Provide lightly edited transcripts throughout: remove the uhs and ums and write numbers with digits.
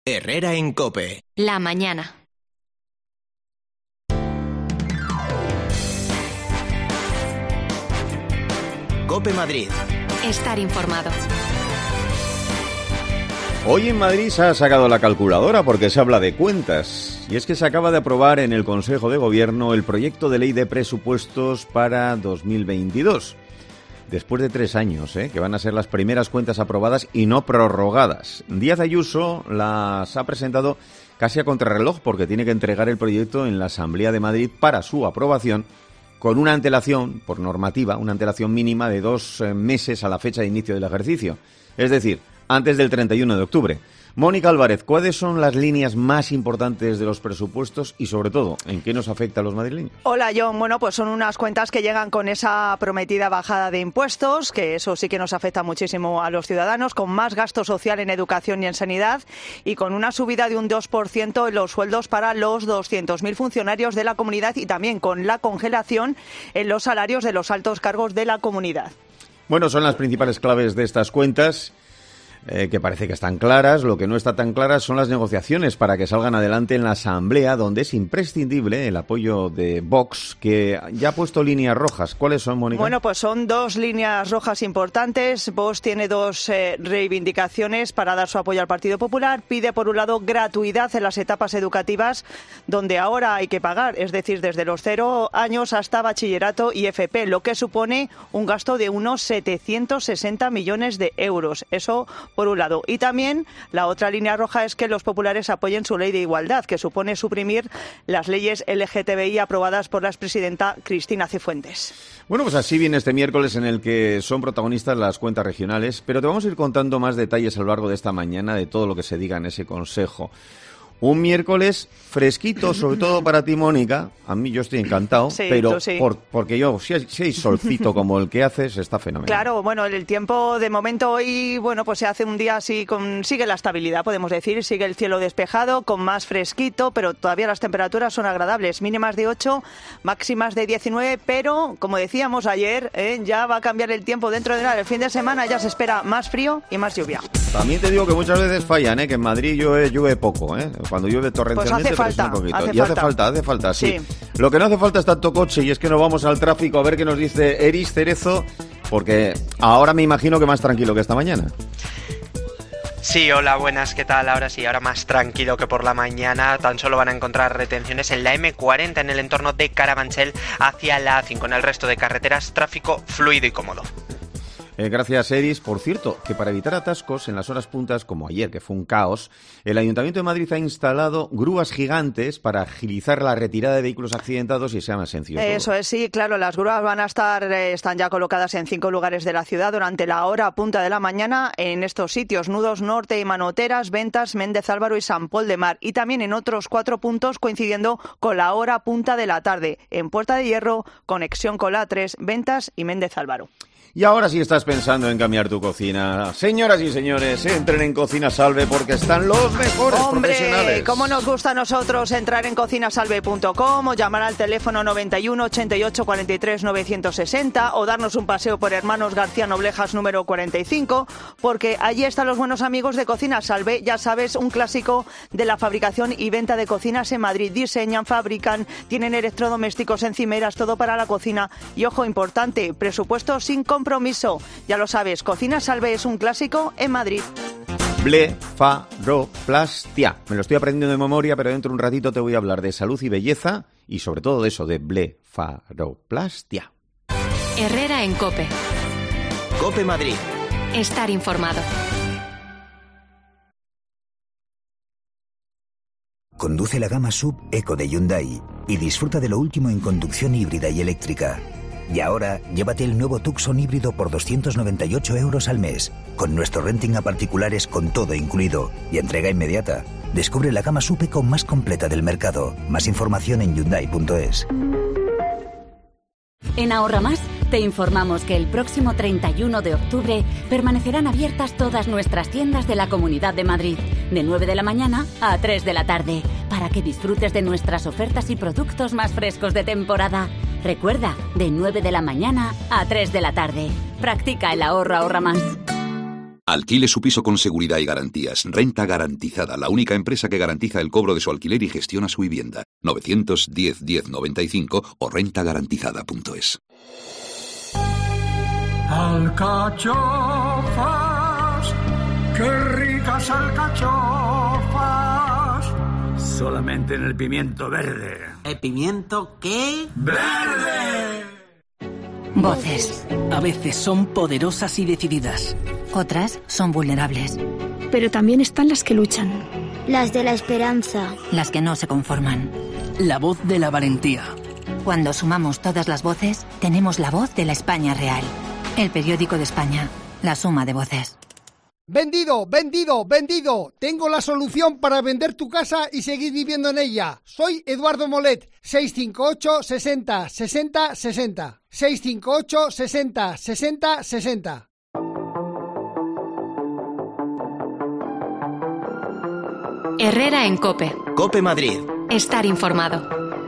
Herrera en COPE. La mañana. COPE Madrid. Estar informado. Hoy en Madrid se ha sacado la calculadora porque se habla de cuentas. Y es que se acaba de aprobar en el Consejo de Gobierno el proyecto de ley de presupuestos para 2022. Después de 3 años, que van a ser las primeras cuentas aprobadas y no prorrogadas. Díaz Ayuso las ha presentado casi a contrarreloj porque tiene que entregar el proyecto en la Asamblea de Madrid para su aprobación con una antelación, por normativa, una antelación mínima de 2 meses a la fecha de inicio del ejercicio. Es decir, antes del 31 de octubre. Mónica Álvarez, ¿cuáles son las líneas más importantes de los presupuestos y, sobre todo, en qué nos afecta a los madrileños? Hola, John. Bueno, pues son unas cuentas que llegan con esa prometida bajada de impuestos, que eso sí que nos afecta muchísimo a los ciudadanos, con más gasto social en educación y en sanidad y con una subida de un 2% en los sueldos para los 200.000 funcionarios de la comunidad y también con la congelación en los salarios de los altos cargos de la comunidad. Bueno, son las principales claves de estas cuentas. Que parece que están claras. Lo que no está tan claras son las negociaciones para que salgan adelante en la Asamblea, donde es imprescindible el apoyo de Vox, que ya ha puesto líneas rojas. ¿Cuáles son, Mónica? Bueno, pues son 2 líneas rojas importantes. Vox tiene 2 reivindicaciones para dar su apoyo al Partido Popular. Pide, por un lado, gratuidad en las etapas educativas, donde ahora hay que pagar, es decir, desde los 0 años hasta bachillerato y FP, lo que supone un gasto de unos 760 millones de euros. Eso por un lado. Y también la otra línea roja es que los populares apoyen su ley de igualdad, que supone suprimir las leyes LGTBI aprobadas por la expresidenta Cristina Cifuentes. Bueno, pues así viene este miércoles en el que son protagonistas las cuentas regionales, pero te vamos a ir contando más detalles a lo largo de esta mañana de todo lo que se diga en ese consejo. Un miércoles fresquito, sobre todo para ti, Mónica. A mí yo estoy encantado, sí, pero sí. Porque yo, si hay solcito como el que haces, está fenomenal. Claro, bueno, el tiempo de momento hoy, bueno, pues se hace un día así, sigue la estabilidad, podemos decir, sigue el cielo despejado, con más fresquito, pero todavía las temperaturas son agradables, mínimas de 8, máximas de 19, pero, como decíamos ayer, ya va a cambiar el tiempo dentro de nada. El fin de semana ya se espera más frío y más lluvia. También te digo que muchas veces fallan, que en Madrid llueve poco, Cuando llueve torrencialmente, pues hace falta, un poquito. Hace falta, sí. Sí. Lo que no hace falta es tanto coche, y es que nos vamos al tráfico a ver qué nos dice Eris Cerezo, porque ahora me imagino que más tranquilo que esta mañana. Sí, hola, buenas, ¿qué tal? Ahora sí, ahora más tranquilo que por la mañana. Tan solo van a encontrar retenciones en la M40 en el entorno de Carabanchel hacia la A5. En el resto de carreteras, tráfico fluido y cómodo. Gracias, Eris. Por cierto, que para evitar atascos en las horas puntas, como ayer, que fue un caos, el Ayuntamiento de Madrid ha instalado grúas gigantes para agilizar la retirada de vehículos accidentados y sea más sencillo. Eso es, sí, claro, las grúas van a están ya colocadas en 5 lugares de la ciudad durante la hora punta de la mañana en estos sitios: Nudos Norte y Manoteras, Ventas, Méndez Álvaro y San Pol de Mar, y también en otros 4 puntos coincidiendo con la hora punta de la tarde, en Puerta de Hierro, conexión con la A3, Ventas y Méndez Álvaro. Y ahora sí estás pensando en cambiar tu cocina. Señoras y señores, entren en Cocina Salve porque están los mejores profesionales. ¡Hombre! Cómo nos gusta a nosotros entrar en cocinasalve.com o llamar al teléfono 91 88 43 960 o darnos un paseo por Hermanos García Noblejas número 45, porque allí están los buenos amigos de Cocina Salve. Ya sabes, un clásico de la fabricación y venta de cocinas en Madrid. Diseñan, fabrican, tienen electrodomésticos, encimeras, todo para la cocina. Y ojo, importante, presupuesto sin compromiso. Ya lo sabes, Cocina Salve es un clásico en Madrid. Blefaroplastia. Me lo estoy aprendiendo de memoria, pero dentro de un ratito te voy a hablar de salud y belleza y sobre todo de eso, de blefaroplastia. Herrera en COPE. COPE Madrid. Estar informado. Conduce la gama SUV Eco de Hyundai y disfruta de lo último en conducción híbrida y eléctrica. Y ahora, llévate el nuevo Tucson híbrido por 298 euros al mes, con nuestro renting a particulares con todo incluido y entrega inmediata. Descubre la gama SUV Eco más completa del mercado. Más información en Hyundai.es. En Ahorra Más te informamos que el próximo 31 de octubre permanecerán abiertas todas nuestras tiendas de la Comunidad de Madrid, de 9 de la mañana a 3 de la tarde, para que disfrutes de nuestras ofertas y productos más frescos de temporada. Recuerda, de 9 de la mañana a 3 de la tarde. Practica el ahorro Ahorra Más. Alquile su piso con seguridad y garantías. Renta Garantizada, la única empresa que garantiza el cobro de su alquiler y gestiona su vivienda. 910 1095 o rentagarantizada.es. Alcachofas, qué ricas alcachofas. Solamente en el pimiento verde. ¿El pimiento qué? ¡Verde! Voces. A veces son poderosas y decididas. Otras son vulnerables. Pero también están las que luchan. Las de la esperanza. Las que no se conforman. La voz de la valentía. Cuando sumamos todas las voces, tenemos la voz de la España real. El periódico de España. La suma de voces. ¡Vendido, vendido, vendido! Tengo la solución para vender tu casa y seguir viviendo en ella. Soy Eduardo Molet. 658 60 60 60. 658 60 60 60. Herrera en COPE. COPE Madrid. Estar informado.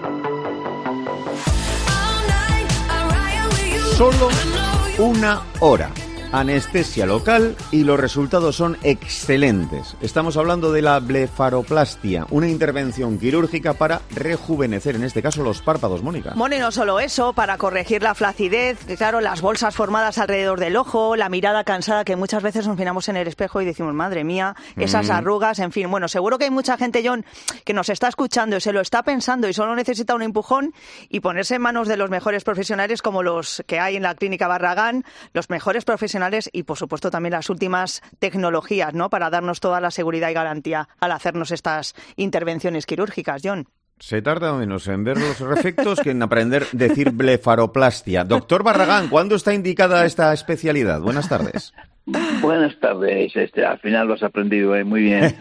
Solo una hora. Anestesia local y los resultados son excelentes. Estamos hablando de la blefaroplastia, una intervención quirúrgica para rejuvenecer, en este caso, los párpados, Mónica. Bueno, y no solo eso, para corregir la flacidez, claro, las bolsas formadas alrededor del ojo, la mirada cansada que muchas veces nos miramos en el espejo y decimos, madre mía, esas arrugas, en fin. Bueno, seguro que hay mucha gente, John, que nos está escuchando y se lo está pensando y solo necesita un empujón y ponerse en manos de los mejores profesionales como los que hay en la Clínica Barragán, los mejores profesionales y, por supuesto, también las últimas tecnologías, ¿no?, para darnos toda la seguridad y garantía al hacernos estas intervenciones quirúrgicas, John. Se tarda menos en ver los efectos que en aprender a decir blefaroplastia. Doctor Barragán, ¿cuándo está indicada esta especialidad? Buenas tardes. Buenas tardes. Al final lo has aprendido muy bien.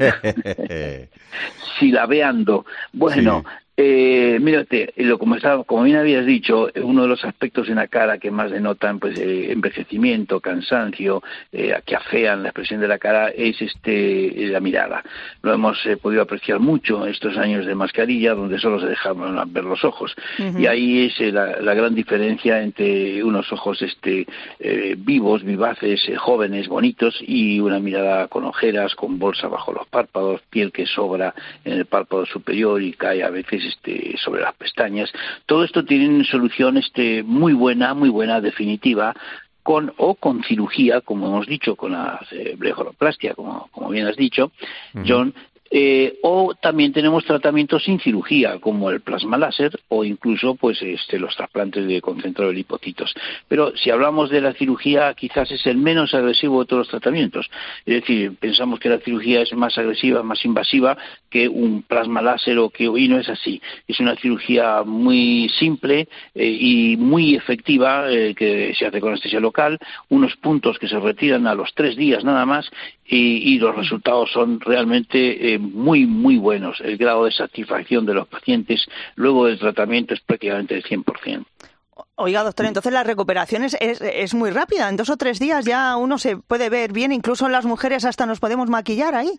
Silabeando. Bueno, sí. Mírate, como bien habías dicho, uno de los aspectos en la cara que más denotan pues envejecimiento, cansancio, que afean la expresión de la cara es la mirada. Lo hemos podido apreciar mucho estos años de mascarilla, donde solo se dejaban ver los ojos. Uh-huh. Y ahí es la gran diferencia entre unos ojos vivos, vivaces, jóvenes, bonitos, y una mirada con ojeras, con bolsa bajo los párpados, piel que sobra en el párpado superior y cae a veces sobre las pestañas. Todo esto tiene una solución muy buena, definitiva, con cirugía, como hemos dicho, con la blefaroplastia, como bien has dicho, John. O también tenemos tratamientos sin cirugía, como el plasma láser o incluso los trasplantes de concentrado de lipocitos. Pero si hablamos de la cirugía, quizás es el menos agresivo de todos los tratamientos. Es decir, pensamos que la cirugía es más agresiva, más invasiva que un plasma láser y no es así. Es una cirugía muy simple y muy efectiva que se hace con anestesia local, unos puntos que se retiran a los 3 días nada más y los resultados son realmente muy, muy buenos. El grado de satisfacción de los pacientes luego del tratamiento es prácticamente del 100%. Oiga, doctor, entonces la recuperación es muy rápida. En 2 o 3 días ya uno se puede ver bien, incluso las mujeres hasta nos podemos maquillar ahí.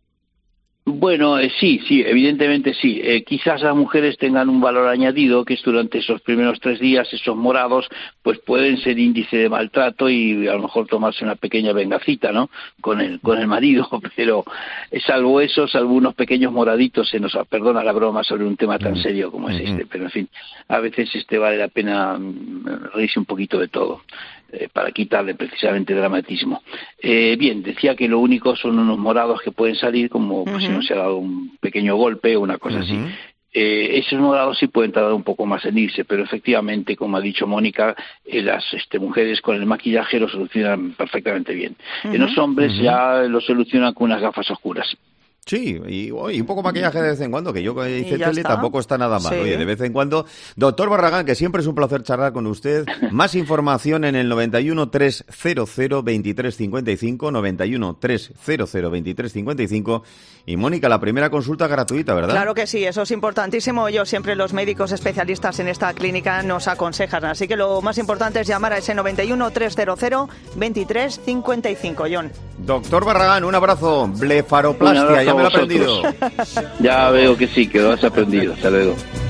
Bueno, sí, evidentemente sí. Quizás las mujeres tengan un valor añadido, que es durante esos primeros 3 días, esos morados, pues pueden ser índice de maltrato y a lo mejor tomarse una pequeña vengacita, ¿no?, con el marido, pero salvo unos pequeños moraditos, se nos perdona la broma sobre un tema tan serio como es pero en fin, a veces vale la pena reírse un poquito de todo. Para quitarle precisamente dramatismo. Bien, decía que lo único son unos morados que pueden salir como si no se ha dado un pequeño golpe o una cosa así. Esos morados sí pueden tardar un poco más en irse, pero efectivamente, como ha dicho Mónica, las mujeres con el maquillaje lo solucionan perfectamente bien. En los hombres ya lo solucionan con unas gafas oscuras. Sí, y un poco maquillaje de vez en cuando, que yo hice tele tampoco está nada mal. Sí. Oye, de vez en cuando. Doctor Barragán, que siempre es un placer charlar con usted. Más información en el 91 300 2355, 91 300 2355. Y Mónica, la primera consulta gratuita, ¿verdad? Claro que sí, eso es importantísimo. Los médicos especialistas en esta clínica nos aconsejan. Así que lo más importante es llamar a ese 91 300 2355, John. Doctor Barragán, un abrazo. Blefaroplastia, ya me lo he aprendido. Ya veo que sí, que lo has aprendido. Hasta luego.